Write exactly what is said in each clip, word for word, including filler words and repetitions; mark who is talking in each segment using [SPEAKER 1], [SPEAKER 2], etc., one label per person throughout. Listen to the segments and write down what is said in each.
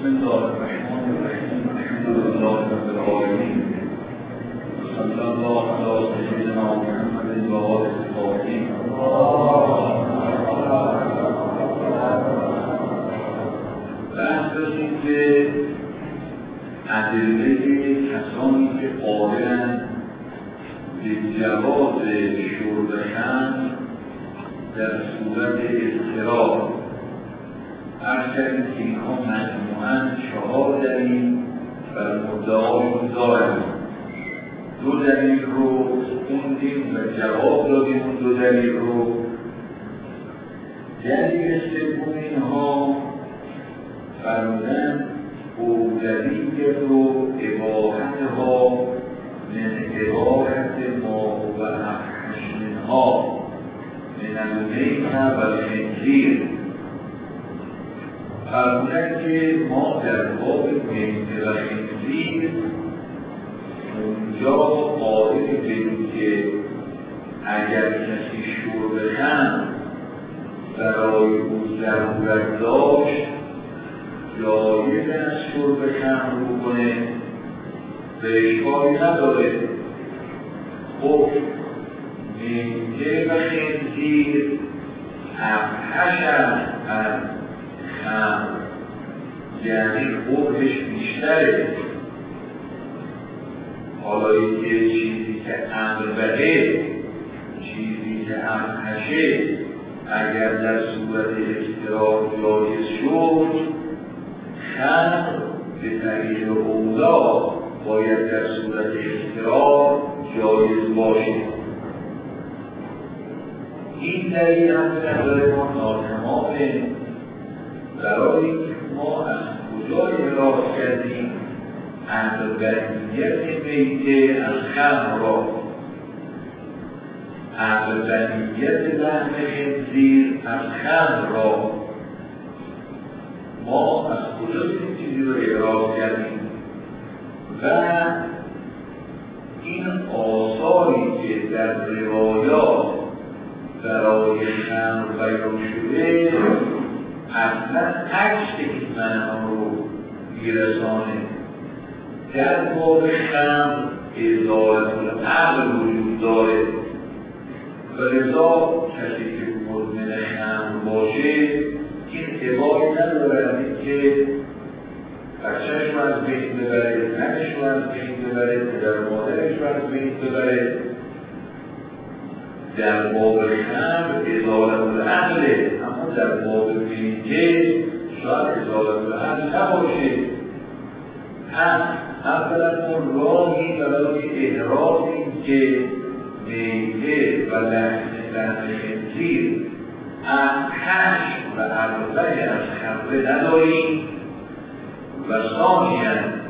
[SPEAKER 1] بسم الله الرحمن الرحیم الحمد لله رب العالمین صلی الله علی سیدنا محمد و آله الطاهرین. بحث داشتیم که ادله کسانی که قادرند به جواز شرب خمر در صورت اضطرار. عرض کردیم که اینها مجموعاً چهار دلیل بر مدعاشون دارند. دو دلیل رو خوندیم و جواب دادیم اون دو دلیل رو. دلیل سوم اینها فرمودن اولویت و اباحتها من اباحت ما و احشنها من المیت و الخنزیر. فرمودن که ما در باب میت و خنزیر اونجا قائل بدیم که اگر کسی شرب خمر برای او ضرورت داشت جایز از شرب خمر بکنه، به اشکالی نداره. خب میته و خنزیر ابحش از خمر، یعنی قبحش بیشتره. حالا یه چیزی که امر بده، چیزی که ابحشه، اگر در صورت اضطرار جایز شد، خمر به طریق اولا باید در صورت اضطرار جایز باشه. این دلیل هم به نظر ما ناتمامه، برای اینکه ما از کجا احراز کردیم اغلبیت میته از خمر را، اغلبیت لحم خنزیر از خمر را. ما از کجا این چیزی رو احراز کردیم و این آثاری که در روایات برای خمر بیان شده اصلا عکس این معنا رو میرسانه. در باب خمر ازالت العقل وجود داره و لذا کسی که مدمن خمر باشه این ابایی نداره که بچهش رو از بین ببره، زنش رو از بین ببره، پدر مادرش رو از بین ببره. در باب خمر ازالت العقله، اما در باب میته شاید ازالت العقل نباشه. هم اولا اون راهی برای احراز این که میته و لحم خنزیر ابحش و اربعه از خمره نداریم و ثانیاً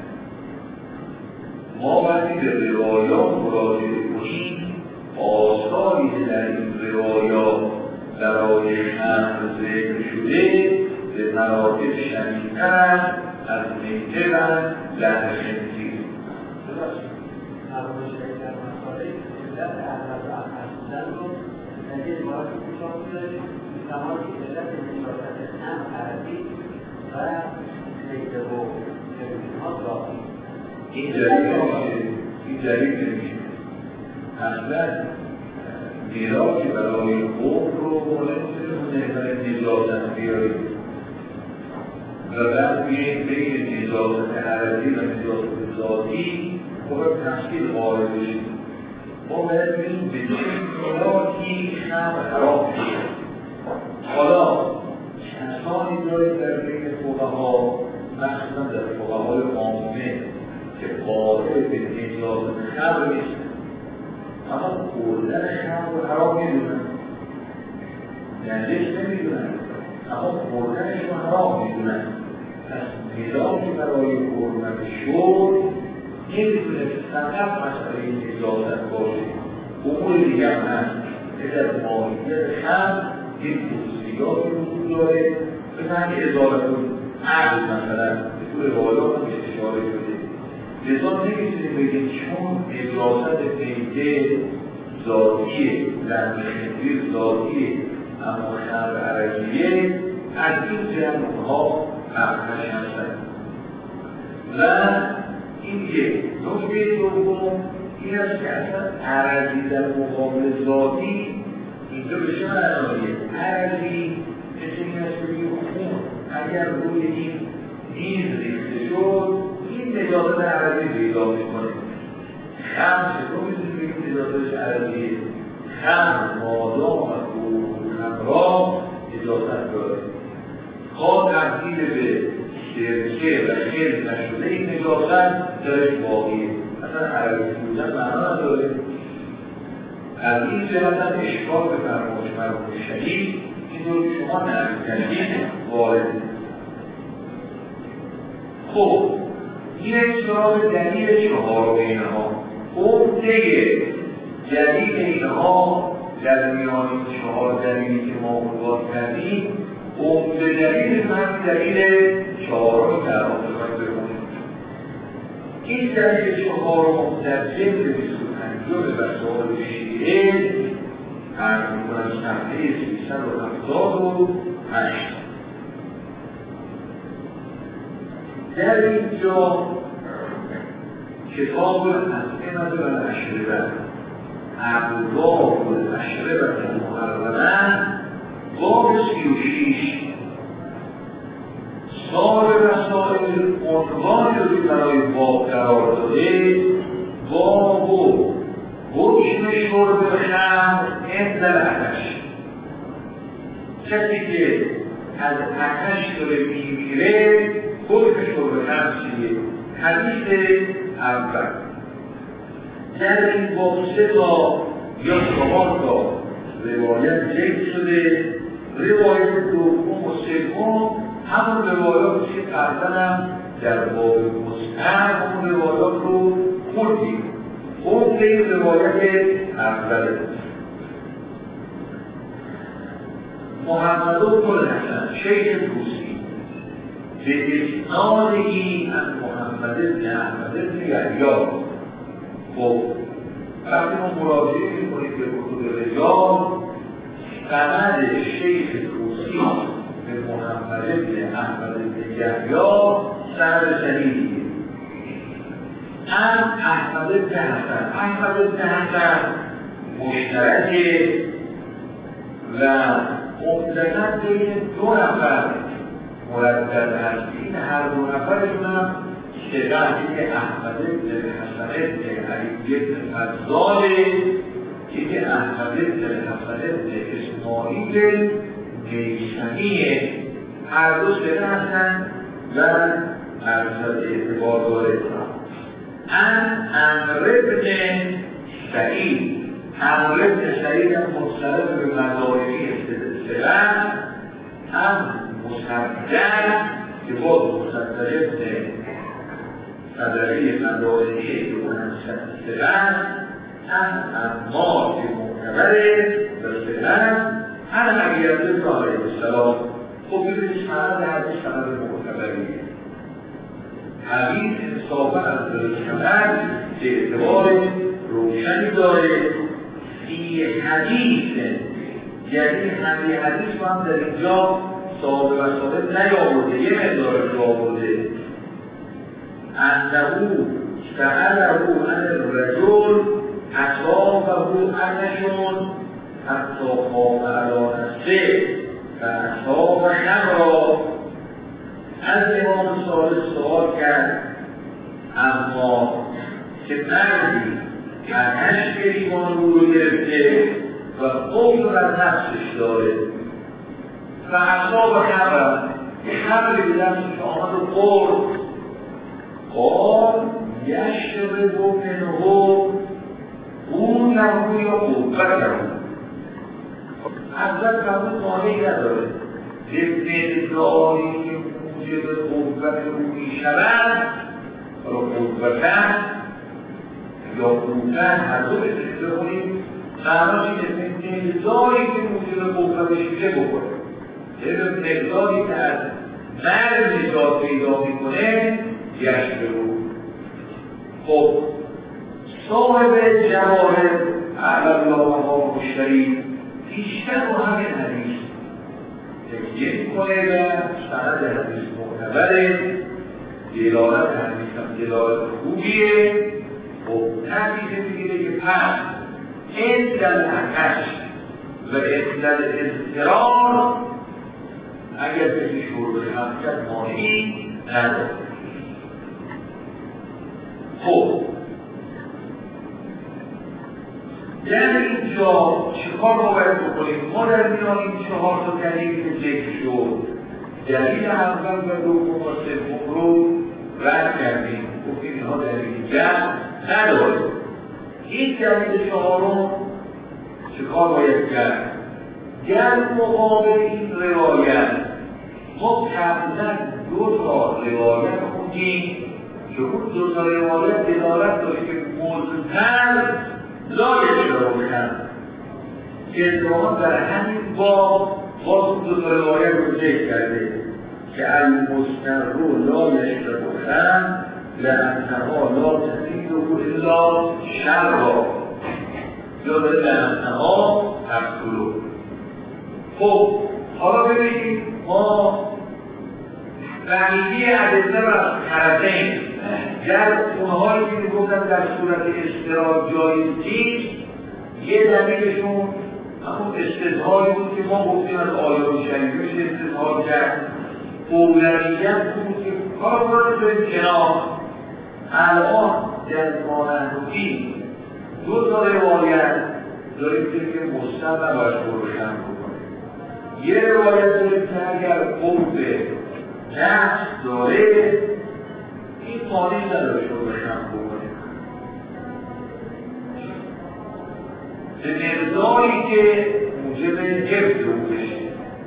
[SPEAKER 1] ما وقتی به روایات مراجعه کنیم آثاری که در این روایات برای خمر ذکر شده به مراتب شدیدتر از میته و لحم خنزیر.
[SPEAKER 2] مرموش در مسائل علت احمد و احمد بودن رو در یه روایت کشاف داریم زمان که علت نجاست هم عربی و میته و خنزیر ها داریم.
[SPEAKER 1] این دلیل نمیشه، این دلیل نمیشه. اصلا میراثی برای قوم رو نمیتونه برای نجاست بیاریم و بعد بیاییم بین نجاست عربی و نجاست ذاتی باید تفصیل قائل بشیم. ما باید ببینیم به چه میراثی خمر حرام میشه. حالا کسانی دارید در بین فقها، مخصوصا در فقهای عامه که قائل به نجاست خمر نیست، اما خوردن خمر رو حرام میدونن، نجس نمیدونن، اما خوردنش رو حرام میدونن. پس میراثی برای خوردن شرب نمیتونه فقط مسئله نجاست باشه، امور دیگه هم هست که در ماهیت خمر این خصوصیاتی وجود داره به معنی ازالت عقل مثلا به طور روایات هم اشاره شده. لذا نمیتونیم بگیم چون نجاست میته ذاتیه، لحم خنزیر ذاتیه، اما خمر عربیه، از این جمع ها ابحش هستند. و این یک. نکته دوم این است که اصلا عرضی در مقابل ذاتی اینجا به چه معناییه؟ عرضی مثل این است که بگیم خون اگر روی این میز ریخته شد این نجاست عرضی پیدا میکنه. خمر چطور میتونیم بگیم نجاستش عرضیه؟ خمر مادام و همراه نجاست داره. خواه تبدیل به سرکه و خیل نشده این نجاست درش واقعیه. اصلا عرضی بودن معنا نداره. از این جهت هم اشکال به فرمایش مرحوم شهید این رو شما نقل کردید وارد. خب این سراغ دلیل چهارم اینها عمده دلیل اینها در میان این چهار دلیلی که ما عنوان کردیم عمده دلیل من دلیل چهارم در آن بخونیم. این دلیل چهارم در جلد بیست و پنجم وسائل شیعه عرض می‌کنم صفحه سیصد و هفتاد و هشت. در اینجا کتاب الأسئلة والأشربة ابواب الأشربة المحرمة باب سی و شش سال رسائل عنوانی رو برای باب قرار داده باب حکم شرب خمر عند العطش. کسی که از عطش داره میمیره حکم شرب خمر چیه؟ حدیث اول در این باب سه تا یا چهار تا روایت ذکر شده. روایت دوم و سوم همون روایات که قبلا هم در باب مستحب همون روایات رو خوردیم. خود به این روایت اوله محمد بن الحسن شیخ طوسی به اسنادی از محمد بن احمد بن یحیی. خب وقتی ما مراجعه می‌کنیم به کتب رجال سند شیخ طوسی به محمد بن احمد بن یحیی سند صحیحیه. هم احمد بن حسن احمد بن حسن مشترکه و عمدتاً بین دو نفر مردد هست. این هر دو نفرشون هم ثقه، که احمد بن حسن بن علی بن فضال، که احمد بن حسن بن اسماعیل میثمیه. هر دو ثقه هستند و ارشد اعتبار داره. ان عمرو بن سعید عمرو بن سعید هم مصرف به مذاهبی ثقه، هم مصدق که باز مصدق صدری مدارعی که اونم ثقه، هم عمار که معتبره و ثقه، هم علیه بن علیه السلام. خب ببینید سند حدیث سند معتبریه. حدیث انصافا از سند به اعتبار روشنی داره. فی حدیث یعنی همه حدیث رو هم در اینجا صاحب وسائل نیاورده، یه مقدارش رو آورده. انهو سأله عن الرجل اصابه عطشون حتی خاف علی نفسه و اصاب خمرا. از امام صادق سوال کرد اما که مردی عطش گریبان رو رو گرفته و قفل از نفسش داره و اصاب خمرا، خمری به نفسش آمد و خورد. قال یشرب منه قوته یا قوته. اول قبول مانعی نداره. به مقداری که موجب قوت او میشود رو قوتن یا قوتن هر دو بسید بکنیم معناش اینه به مقداری که موجب قوتش میشه بکنه. یه به مقداری که از مرد نجات پیدا میکنه یشرب. خب صاحب جواهر اعلی الله مقام مشتری بیشتر با همین حدیث تکیه میکنه و سند حدیث معتبره دلالت همیشه دلالت خوبیه. خب نتیجه میگیره که پس علل العطش و علل اضطرار اگر به شروع حرکت مانعی نداره. خب در اینجا چیکار باید بکنیم؟ ما در میان این چهار تا دلیل که ذکر شد، دلیل اول و دوم و سوم رو رد کردیم، گفتیم اینها دلیل جمع نداره. این دلیل چهارم چیکار باید کرد؟ در مقابل این روایت ما قبلا دو تا روایت خوندیم که اون دو تا روایت دلالت داره که مضطر لا یشربون که ادعا در همین باب باز دو تا روایت رو ذکر کرده که المضطر لا یشربون لأنها لا تزیده الا شرا یا داره لأنها تبطلو. خب حالا ببینید ما بقیه ادله و طرفین در اونهایی که میگفتن در صورت اضطرار جایز نیست، یه دلیلشون همون استدلالی بود که ما گفتیم از آیات شریفه میشه استدلال کرد. اولویت بود که کار کنید به کنار. الان در مانندگی دو تا روایت داریم که مستند باید روشن بکنه. یه روایت داریم که اگر قوت نفس داره این مانی نداره روشن بکنه به مقداری که موجب حفظ رو بشه.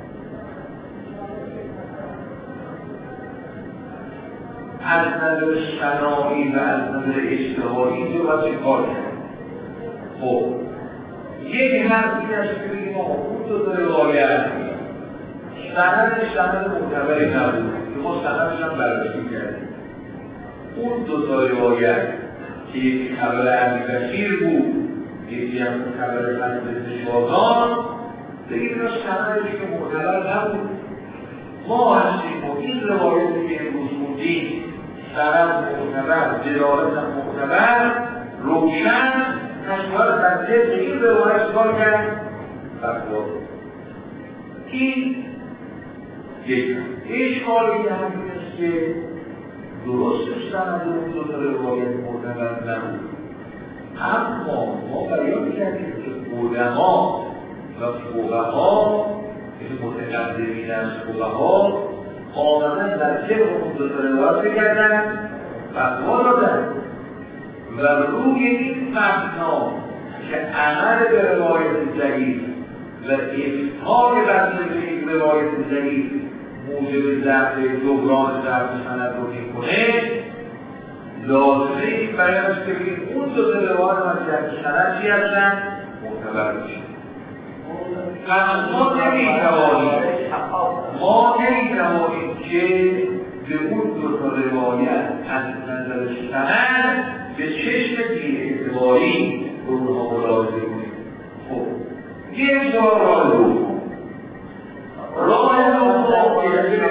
[SPEAKER 1] از نظر شرعی و از نظر اجتماعی اینجا باید چه کار کرد؟ خب یک حرف این است که بگیم آقا اون دو تا روایت سند سند معتبری نبود که ما سندش هم بررسی کردیم. اون دو تا روایت که یکی خبر امیربشیر بود یکی هم خبر بن شازان بگیم اینا سندش که معتبر نبود. ما هستیم و این روایتی که امروز موندیم سند معتبر دلالت معتبر روشن نشوار در ذهن این روایت کار کرد فتوا. این یک اشکالی که همین است که درست سند اون دو تا روایت معتبر نبود، اما ما بیان کردیم که علما و فقها این متقدمین از فقها آمدن در ذهن اون دو تا روایت کردن فتوا دادن و روی این مبنا که عمل به روایت ضعیف و افتحاق بر این روایت ضعیف موجب ضعف جبران ضعف سند رو میکنه، لازمه این بیان است که بگیم اون دو تا روایت از ضعف سند چی هستن؟ معتبر میشه. پس ما نمیتوانیم ما نمیتوانیم که به اون دو تا روایت از نظر سند به چشم بی‌اعتباری به اونها ملاحظه کنیم. خب یک جا راه دوم راه دوم که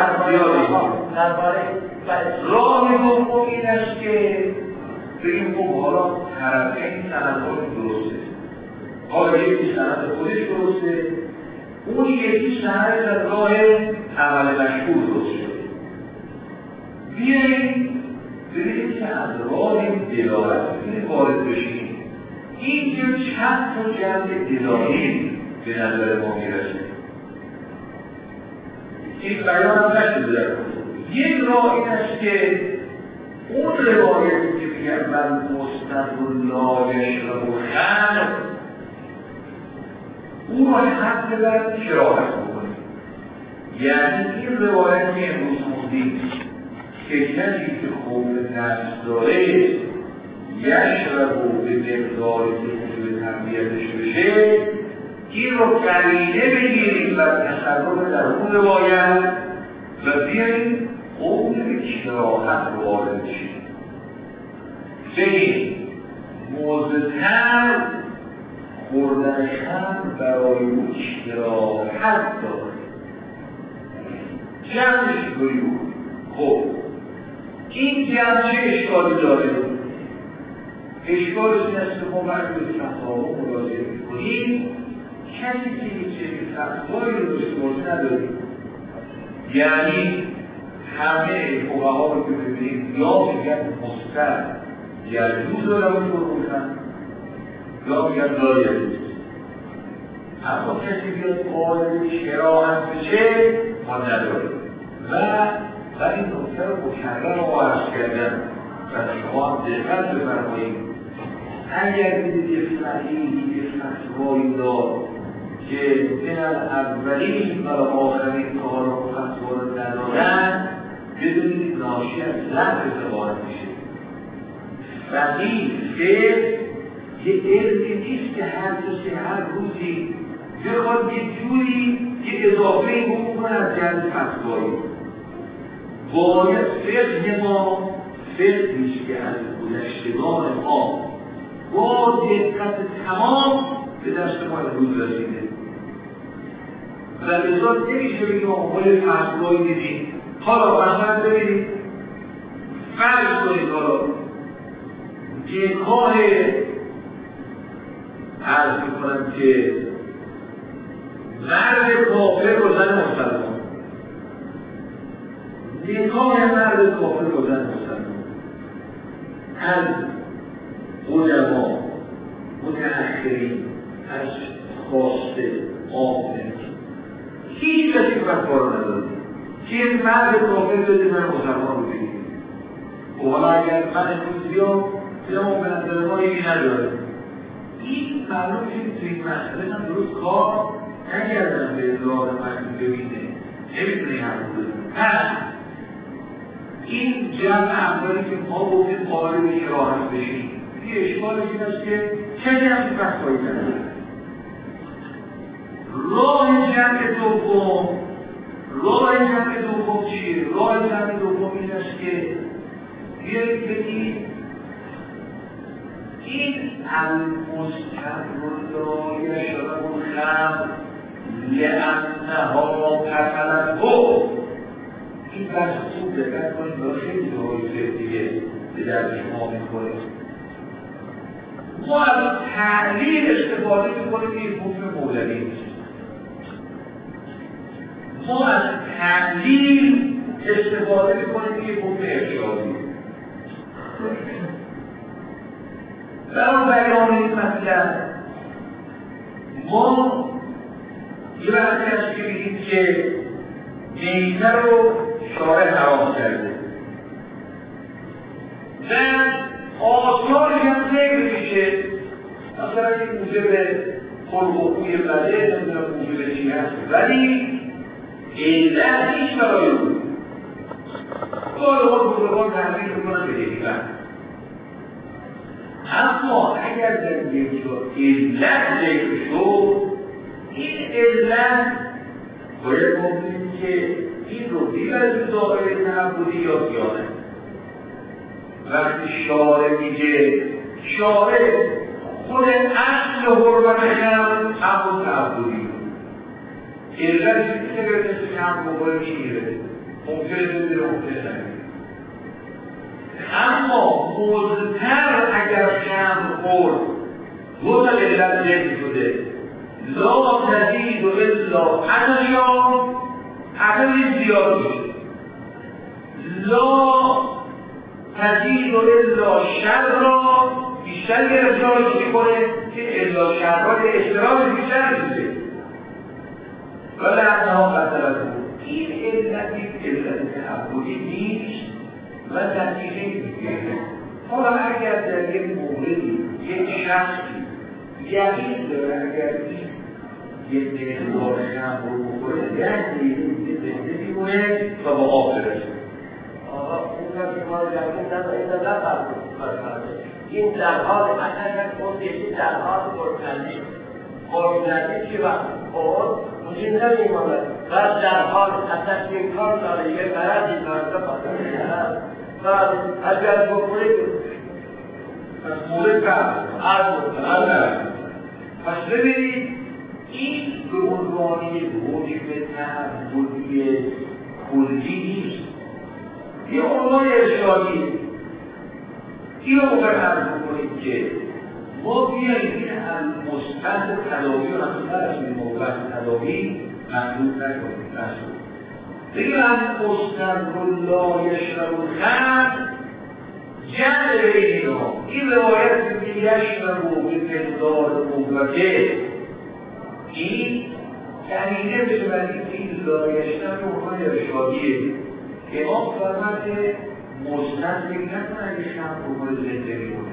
[SPEAKER 1] راه دوم این است که بگیم خب حالا طرفین سندهای درسته، حالا یکی سند خودش درسته، اون یکی سند از راه عمل مشهور درست شده. بیاییم ببینیم که از راه دلالت میتونیم وارد بشیم. اینجا چند تا جمع دلالی به نظر ما میرسه. این بیان هم نشده در یک راه این است که اون روایتی که میگن من مستند لا یشرب خمر او را حد بر کراهت بکنیم. یعنی این روایت که امروز خوندیم که کسی که خوب نفس داره یشرب به مقداری که موجب تربیتش بشه، این رو قرینه بگیریم و تصرف در اون روایت و بیاییم قول به کراهت رو وارد بشیم. بگیم مضطر خوردن خمر برای او کراهت داره، جمعش بگیم. خب این جمع چه اشکالی داره؟ اشکالش این است که ما وقتی به فتاوا مراجعه می‌کنیم کسی که هیچ فتوایی رو داشته باشه نداریم. یعنی همه فقها رو که ببینید یا میگن مستر یجوز رو روش بکنن یا میگن لا یجوز. اما کسی بیاد قائل شراحت بشه ما نداریم و و این نکته رو مکرر رو عرض کردن و شما هم دقت بفرمایید. اگر دیدید یه فقیهی یه فتوایی داد که من الاولین و آخرین کار و فتوا رو ندارن بدونید ناشی از لحظ اتباعت میشه. فقیه فقه یه علمی نیست که هر کسی هر روزی بخواد یه جوری یه اضافه بکنه از جهت فتوایی. باید فقه ما فقه نیست که از گذشتگان ما با دقت تمام به دست ما امروز رسیده و لذا نمیشه بگیم آقای فتوایی دیدیم. حالا مثلا ببینید فرض کنید حالا نکاح عرض میکنم که مرد کافر و زن مسلمان، نکاح مرد کافر و زن مسلمان از علما متأخرین از خواسته آمد هیچ کسی فتوا رو نداره که این مرد کافر بده من مسلمان رو بگیریم. و حالا اگر من امروز بیام بیام به نظر ما یکی نداره، این معلوم که توی این مسئله هم درست کار نگردم به ادعای من ببینه نمیتونه هم بودیم. پس این جمع اولی که ما بودیم قابل شراحت بشیم یه اشکالش این است که چه جمعی فتوایی نداره. راه جمع دوم راه جمع دوم چیه؟ راه جمع دوم این است که بیایید بگید این المستقر لا یشرب الخمر لأنها قتلته. این بحث خوب دقت کنید و خیلی جایی دیگه به درد شما می‌خوره. ما از تعلیل استفاده می‌کنیم که این حکم مولوی نیست. ما از تعلیل استفاده می‌کنیم که این حکم ارشادی. برای بیان این مطلب ما یه وقتی هست که بگیم که میته رو شارع حرام کرده و آثارش هم ذکر میشه. مثلا این موجب خلق و خوی بده نمیدونم موجب چی هست ولی علت هیچ برای بود کار ها بزرگان تحمیل میکنن به دیگران. اما اگر در یک جا علت ذکر شد این علت باید ممکنیم که این رو بیبرد به دائره تعبدی یا زیانه. وقتی شارع میگه شارع خود اصل حرمت هم همون تعبدی علت که برسه که هم بقای میگیره ممکنه بوده ممکنه نگیره. اما مزتر اگر شم خورد دو تا علت ذکر شده لا تزید و الا عطشان عطش زیاد میشه، لا تزید و الا شر را بیشتر گرفتارش میکنه که الا شر را به اشتراک بیشتر میشه ولی انها قتلت بود. این علتی علت تعبدی نیست و نتیجه میگیره. حالا اگر در یک موردی یک شخصی یقین داره اگر این یک مقدار شم رو بخوره ده دقیقه زنده میمونه تا با آب برسه.
[SPEAKER 2] آقا این را که ما یقین نداره این را نفرمایید. این در حال اصلا اون دیگه در حال مرتنی مرتنی چی وقت خود مجیم نمیماند و در حال اصلا این کار داره یه برد این دارده پاسه میگرد بعد اگر بخوری
[SPEAKER 1] پس مورد فرد پس ببینید این به عنوان یک حکم تعبدی کلی نیست یه عنوان ارشادی این رو مقرر کنید که ما بیاییم این مستند تداوی و همونتر از این موقع تداوی مطلوب نکنید نشد بگیم از مستند لا یشرب الخمر جمع بین اینا این روایت که یشرب و به مقدار مدرکه این دلیله بشه ولی این لا یشرب و عنوان ارشادیه امام فرمد مستند بگی نکنه اگه شم رو باید زنده میکنه.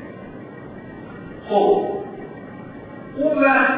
[SPEAKER 1] خب اون وقت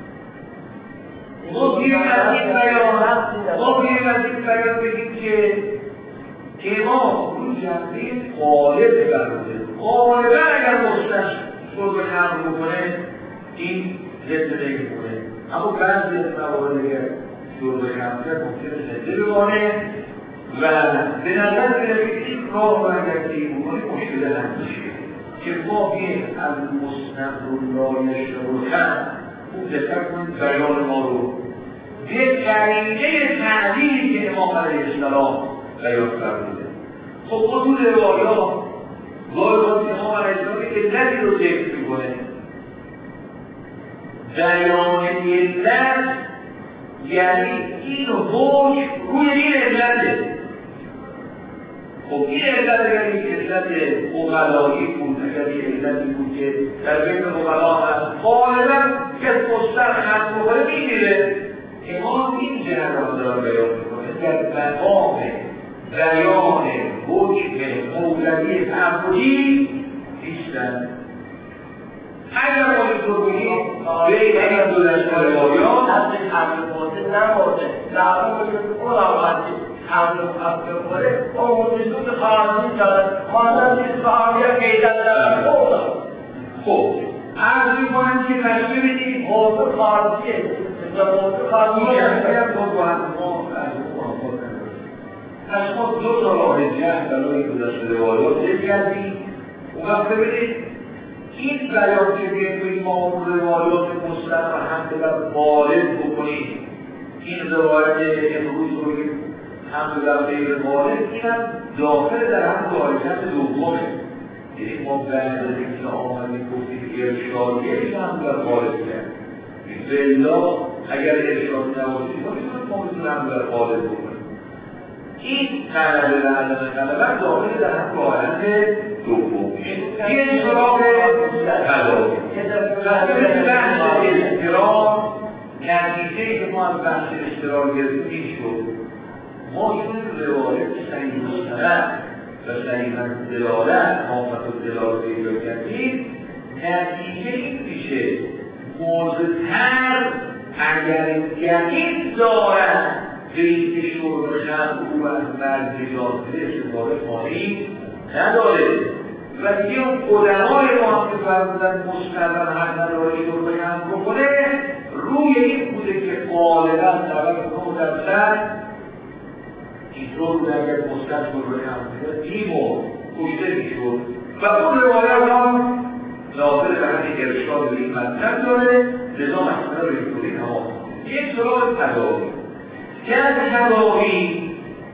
[SPEAKER 1] ما بیریم از این بیان ما بیریم از این بیان بگیم که امام رو جمعه غالب برده غالبا اگر مستند شد به خمر بکنه این زنده نمیکنه اما بعضی از موارد اگر شد به خمر ممکنه زنده بمانه و به نظر می‌رسه این راه رو اگر طی بکنیم مشکل حل میشه که ما بیاییم از مستند لا یشرب الخمر خوب دقت کنید بیان ما رو به طریقه تعلیلی که امام علیه السلام بیان فرموده. خب ما تو روایات گاهی امام علیه السلام علتی رو ذکر می‌کنه. بیان علت یعنی این حکم روی این علته. خب این علت اگر این علت اقلایی بود اگر این علتی بود که در بین اقلا هست غالبا که مستر خط بخوره میمیره امام این جهران دارم بیان میکنه در مقام بیان حکم مولوی تعبدی نیستن. اگر ما این رو بگیم بین این دو دسته روایات
[SPEAKER 2] دست حمل باطل نمارده لعبه بگید اون آمدی حمل و حمل بخوره اون وجود خارجی دارد مانند این صحابیه قیدت دارد خوردم.
[SPEAKER 1] خب عرض میکنم که تشبیه بدید
[SPEAKER 2] موضوع خارجیه موضوع خارجیه
[SPEAKER 1] پس ما دو تا راه جهت برای دو دسته روایات ذکر کردیم. اون وقت ببینید این بیان که بیایم توی ما روایات مستند و حمد بر غالب بکنیم این روایت امروز رو که حمد بر غیر غالب اینم داخل در هم دایجت دومه. یعنی ما بعد از اینکه آمدیم گفتیم ارشادیه حمد بر غالب کرد بلا اگر ارشاد نباشیم ما میتونیم حمد بر غالب بکنیم. این طلبه و علم طلبه داخل در هم دایجت دوم این سراغ تداوی تداوی بحث اضطرار نتیجه که ما از بحث اضطرار گرفتیم این شد ما چون روایت صحیح مستند و صحیح دلالت حافظ و دلالت پیدا کردیم نتیجه این میشه موضوع‌تر اگر یقین دارد به این که شرب خمر او از مرد نجات بده استفاده مانی نداره و دیگه اون علمای ما هم که فرمودن مستقیم حق نداره شرب خمر بکنه روی این بوده که غالبا طبق نه درصد اینطور بوده اگر مستقیم شرب خمر بکنه دیم و کشته میشد و اون روایت هم داخل به همین ارشاد به این مطلب داره لذا مثلا رو اینطوری تمام یک سراغ تداوی که از تداوی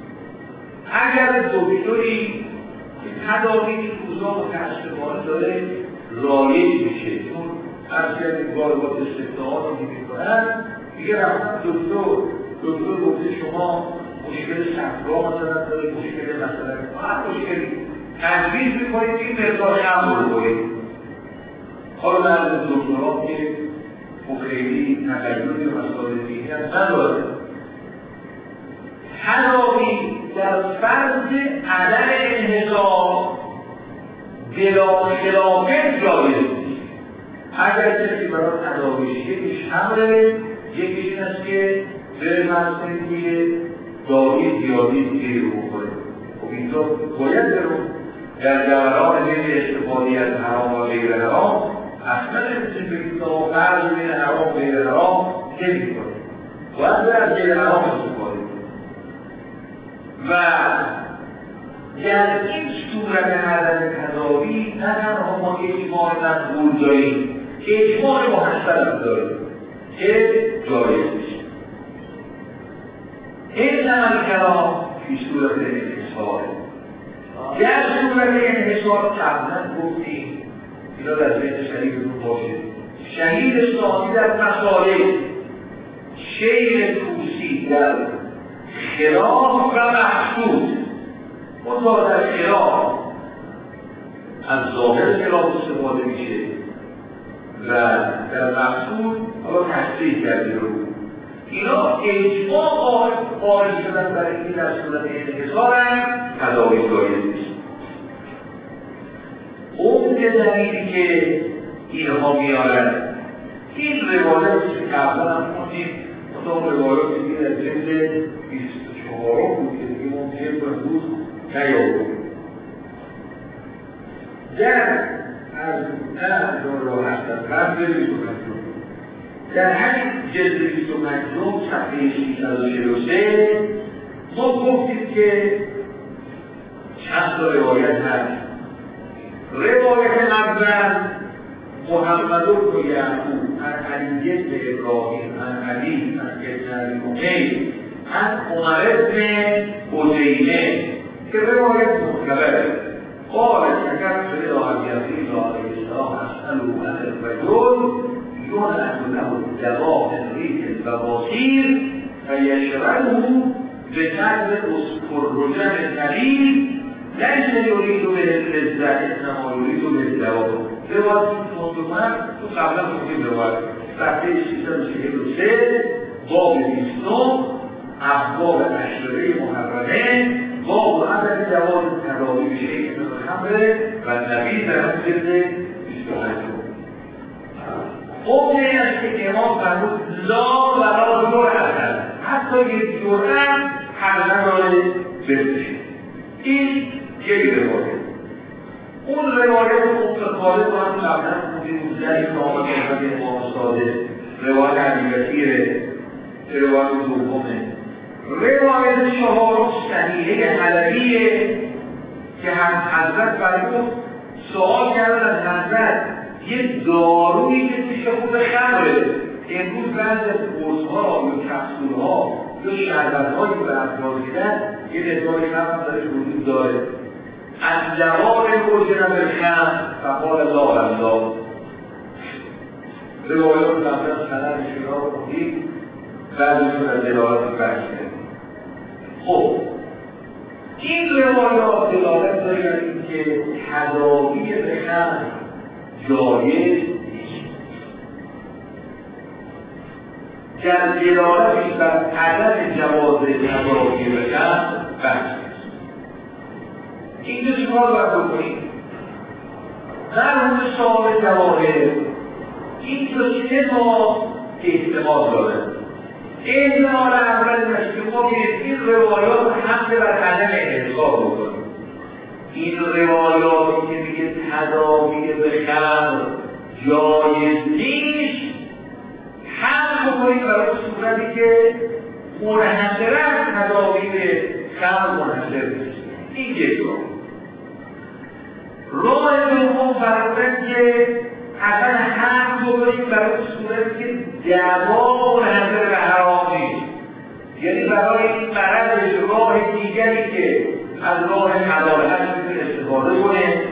[SPEAKER 1] اگر دکتری تداوی این روزا متاسفانه داره رایج میشه چون هر کردیم بار با استثناءات رو میکنن دیگه رفتن دکتر دکتر گفته شما مشکل صفرا مثلا داره مشکل مثلا هر مشکلی تجویز میکنید این مقدار خمر رو کنید. حالا بعد از دکترها که خیلی تغییری و مسائل دیگه نداره تداوی در فرض عدم انحصار بلا خلافه جایز نیست. اگر کسی برای تداویش یکیش حمله یکیش این است که بره مسئله دیگه داروی زیادی دیگه رو بکنه. خب اینجا باید برو در جوانان بین استفاده از حرام و غیر حرام اصلا نمیتونیم بگیم تا فرض بین حرام و غیر حرام نمی کنه باید بر از غیر حرام استفاده کنه و در این صورت عدم تداوی نه تنها ما اجماع مقبول داریم اجماع محسن داریم که جایز میشه. این عمل کلام فی صورت انحصار در صورت انحصار قبلا گفتیم اینا در ذهن شریفتون باشه، شهید ثانی در مسائل شیخ طوسی در خلاف و محسود منطقه در خلاف از ظاهر خلاف استفاده میشه و در محسود حالا تصریح کرده رو اینا اجماع قائل شدن برای این در صورت انحصار هم تداوی جایز نیست. اون دلیلی که اینها میارن این روایاتی که قبلا هم خوندیم اون روایاتی که در جلد بیست و چهار بود که دیگه ممکن بود نیاورد در از نه دور هستن قبل بیست و پنجم در همین جلد بیست و پنجم صفحه ششصد و چهل و سه ما گفتیم که چند تا روایت هست. روایت اول محمد بن یعقوب عن علی بن ابراهیم عن علی عن ابن عمیر عن عمر بن حسینه که روایت معتبره. قال شکرت الى جبریل علیه السلام اسأله عن الرجل ينعت له الدواء من ريح البواسير فيشربه بقدر الرجل القليل ليس يريد به اللذة انما يريد به الدواء. روایت مطمئن تو قبلا گفتیم روایت صفحه ششصد و چهل و سه باب بیست و نه ابواب عشره محرمه باب عدد جواز تداوی بشیء من الخمر و نبی در هم جلد بیست و هشت. ممکن است که امام فرمود لا ولا جرعه حتی یک جرعه هر نداره بفروشه. این یک روایت. اون روایت ام خالد رو هم قبلا خوندیم در امام محمد امام صادق روایت علیبکیره روایت دومه. روایت چهارم صحیحه حلبیه که هم حضرت فرمود سوال کردن از حضرت یه دارویی که توش خود خمره امروز بعضی از قرص‌ها یا کپسول‌ها یا شربت‌هایی به افراد میدن یه مقدار خمر درش وجود داره از جواب گوشنم الخمر فقال الله الله روایات قبلا سند شما رو خوندید بعدشون از دلالت بحث کردیم. خب این روایات دلالت داریم که تداوی به خمر جایز نیست. در دلالتش بر عدم جواز تداوی به خمر بحث نیست. این دو چیکار باید بکنیم؟ مرحوم صاحب جواهر این دو سه تا احتمال داره. احتمال اول که ما این روایات حمله بر عدم انحصار بکنیم. این روایاتی که میگه تداوی به خمر جایز نیست هم بکنیم برای صورتی که منحصر از تداوی به خمر منحصر نیست. این یک راه. راه دوم فرمودن که اصلا هم بکنیم برای صورتی که دوا منحصر به حرام نیست. یعنی برای این مرض راه دیگری که از راه حلال هست میتونه استفاده کنه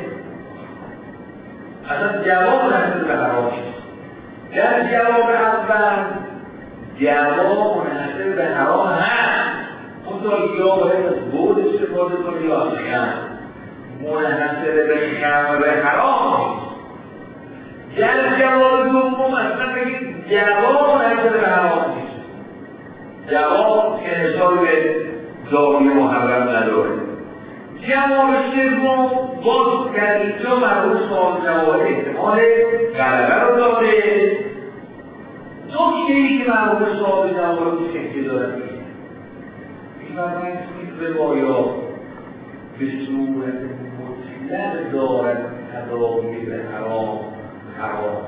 [SPEAKER 1] اصلا جواب منحصر به حرام نیست. در جواب اول جواب منحصر به حرام هست اون یا باید از بود استفاده کنه یا از خمر منحصر به خمر حرام نیست. در جواب دوم اصلا بگید جواب منحصر به حرام نیست. جواب انحصار به داروی محرم نداره. جواب سوم باز در اینجا مربوط سوال جواب احتمال غلبه رو داره. نکته‌ای که مربوط سوال جواب رو شکل داره می‌فرمایند این روایات به صورت مطلق دارد تداوی به حرام حرام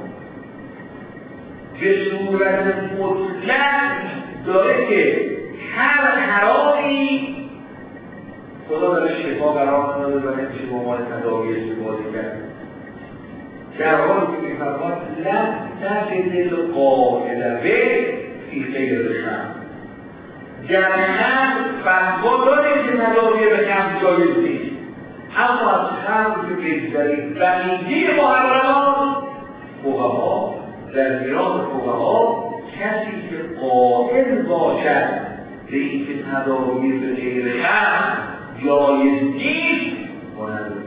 [SPEAKER 1] به صورت مطلق داره که هر حرامی خدا داره شفا قرار نداده و نمیشه به عنوان تداوی استفاده کرد. در حالی که می‌فرماید لم تجد القاعده فی غیر الخمر. در خمر فتوا داره که تداوی به خمر جایز نیست اما از خمر که بگذارید بقیه محرمات فقها در میان فقها کسی که قائل باشد به اینکه تداوی به غیر خمر جایز نیست مندازه.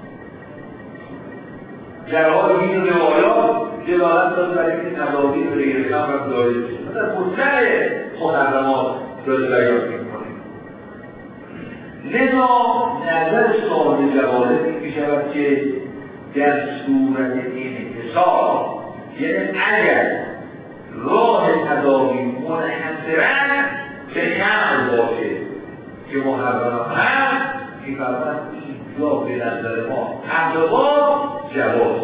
[SPEAKER 1] در حال این روایات دلالت دارد بر اینکه تداوی به غیر خمر جایز نیست. در مطلق محرمات داره بیان می‌کنه. لذا نظر صاحب جواله می‌شود که در صورت انحصار، یعنی اگر راه تداوی منحصراً به خمر باشه که محرم هست، می‌فرماید اینجا به نظر ما همزمان جواز.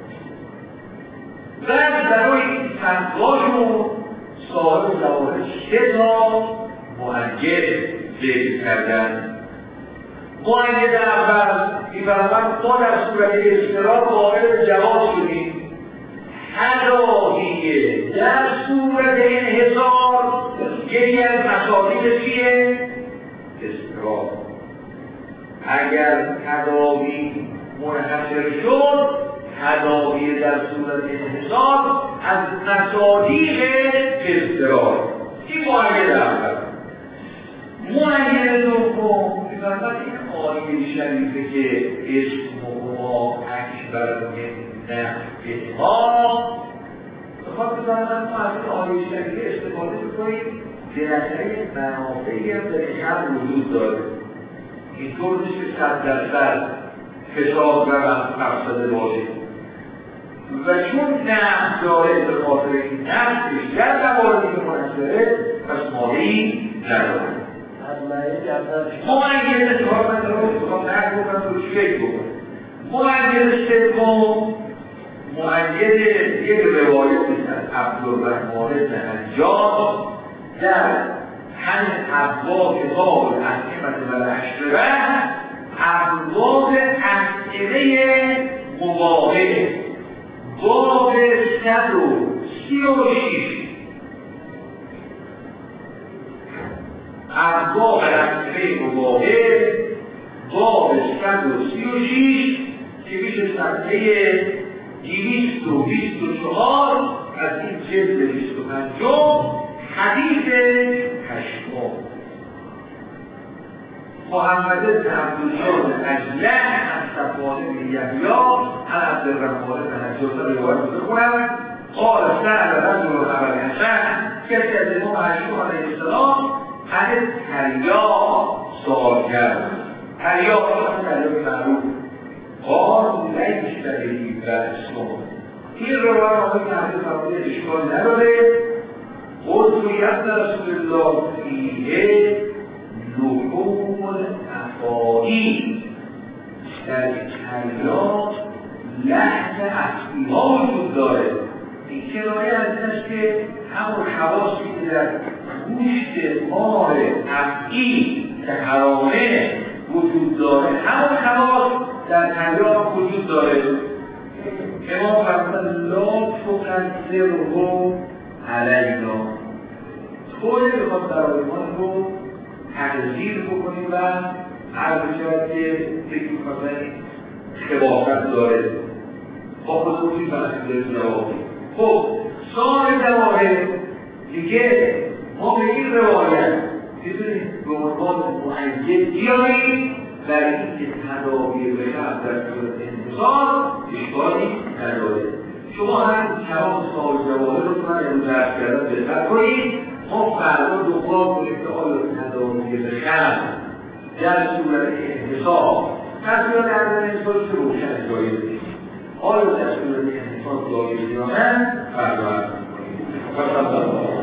[SPEAKER 1] بعد برای این فتواشون صاحب جواله سه تا مؤید ذکر کردن. مؤید اول می‌فرماید ما در صورت اضطرار قائل جواز شدیم. تداوی در صورت انحصار یکی از مصادیق چیه؟ اضطرار. اگر تداوی منحصر شد، تداوی در صورت انحصار از مصادیق اضطرار. این مؤید اول. مؤید دوم می‌فرماید این آیه شریفه که اسمهما اکبر من نفعهما، بخواد بزنم ما از این آیه شریفه استفاده بکنیم درجه منافعی هم در این خمر وجود داره. اینطور نیست که صد درصد فساد و مقصد باشه و چون نفع داره به خاطر این نفع بیشتر نباردی که منصره پس ماهی نداره. مؤید اتفاق من رو اتفاق نرد بکنم روش فکر بکنم. مؤید سوم مؤید یک روایت از عبدالرحمن بن حجاج در همین ابواب کتاب الأحکمة والأشربة، ابواب اسئله مباحه، باب صد و سی و شش ابواب اسئله مباحه باب صد و سی و شش که میشه صفحه دویست و بیست و چهار از این جلد بیست و پنج حدیث هشتم. محمد بن عبدالله اجلح از صفوان بن یحیی عن عبدالرحمن بن حجاج روایت بخونم. قال سأل رجل ابا الحسن، کسی از امام معصوم علیه السلام عن التریاق سوال کرد. تریاق هم تریاق معروف. قال لیس به بأس. این روایت آقای تحلیل فرموده اشکال نداره. قلت یبن رسول الله فیه لحوم الافاعی، در تریاق لحم افعی‌ها وجود داره. این کنایه از این است که همون خواصی که در گوشت مار افعی که حرامه وجود داره، همون خواص در تریاق وجود داره. امام فرمودند لا تقدره علینا، طوری بخواد برای ما رو تقدیر بکنیم و هر بشود که فکر مثلا خباست داره با خصوصی بحثی جوابی. خب سال جوابه دیگه ما به این روایت میتونیم به عنوان مؤید بیاریم در این که تداوی بشد در صورت انحصار اشکالی نداره. شما هم کلام صاحب جواهر رو من امروز درس کردم بهتر کنید. ما فردا دنبال کنیم که آیا تداوی بشد در صورت انحصار تصویر در انحصار که روشن جایز نیست، آیا در صورت انحصار جایز یا نه فردا هم کنیم.